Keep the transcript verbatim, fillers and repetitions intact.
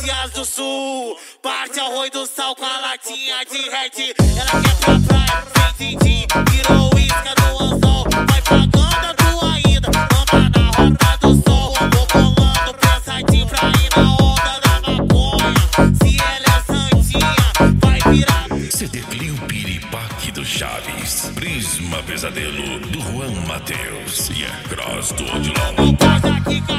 Caxias do Sul. Parte arroz do sal com a latinha de Red. Ela quer pra praia, sem din-din, virou isca no anzol. Vai pagando a tua ida, manda na rota do sol. Vou colando pensadinho pra ir na onda da maconha. Se ela é santinha, vai virar C D Clio Piripaque do Chaves, Prisma Pesadelo do Juan Mateus e a Cross do Odilon.